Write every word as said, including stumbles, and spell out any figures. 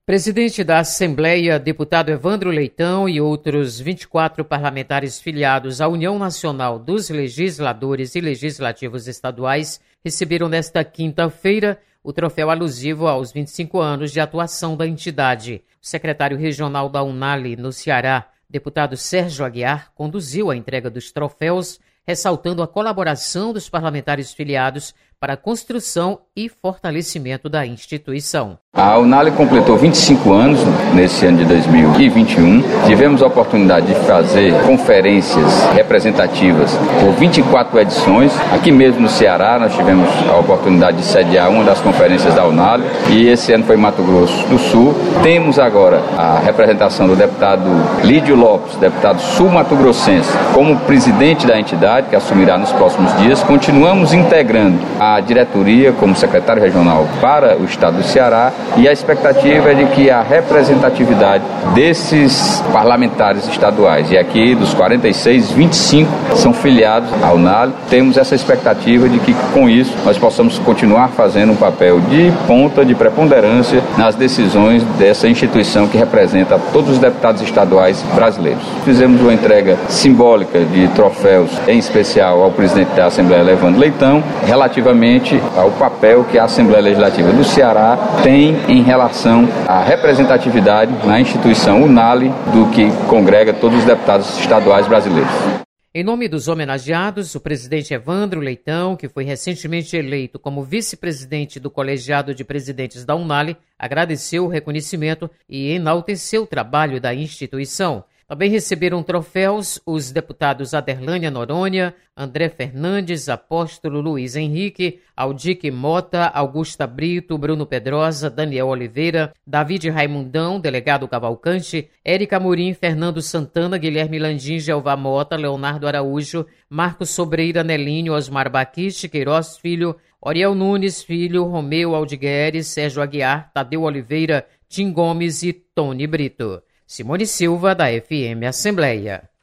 Presidente da Assembleia, deputado Evandro Leitão e outros vinte e quatro parlamentares filiados à União Nacional dos Legisladores e Legislativos Estaduais receberam nesta quinta-feira o troféu alusivo aos vinte e cinco anos de atuação da entidade. O secretário regional da UNALI no Ceará, deputado Sérgio Aguiar, conduziu a entrega dos troféus, ressaltando a colaboração dos parlamentares filiados para a construção e fortalecimento da instituição. A UNALI completou vinte e cinco anos nesse ano de dois mil e vinte e um. Tivemos a oportunidade de fazer conferências representativas por vinte e quatro edições. Aqui mesmo no Ceará nós tivemos a oportunidade de sediar uma das conferências da UNALI e esse ano foi em Mato Grosso do Sul. Temos agora a representação do deputado Lídio Lopes, deputado sul-mato-grossense, como presidente da entidade, que assumirá nos próximos dias. Continuamos integrando a diretoria como secretário regional para o estado do Ceará e a expectativa é de que a representatividade desses parlamentares estaduais, e aqui dos quarenta e seis, vinte e cinco são filiados à UNALI, temos essa expectativa de que com isso nós possamos continuar fazendo um papel de ponta, de preponderância nas decisões dessa instituição que representa todos os deputados estaduais brasileiros. Fizemos uma entrega simbólica de troféus, em especial ao presidente da Assembleia, Evandro Leitão, relativamente ao papel que a Assembleia Legislativa do Ceará tem em relação à representatividade na instituição UNALI, do que congrega todos os deputados estaduais brasileiros. Em nome dos homenageados, o presidente Evandro Leitão, que foi recentemente eleito como vice-presidente do Colegiado de Presidentes da UNALI, agradeceu o reconhecimento e enalteceu o trabalho da instituição. Também receberam troféus os deputados Aderlânia Noronha, André Fernandes, Apóstolo Luiz Henrique, Aldique Mota, Augusta Brito, Bruno Pedrosa, Daniel Oliveira, David Raimundão, delegado Cavalcante, Érica Amorim, Fernando Santana, Guilherme Landim, Jeová Mota, Leonardo Araújo, Marcos Sobreira Nelinho, Osmar Baquiste, Queiroz Filho, Oriel Nunes Filho, Romeu Aldigueres, Sérgio Aguiar, Tadeu Oliveira, Tim Gomes e Tony Brito. Simone Silva, da F M Assembleia.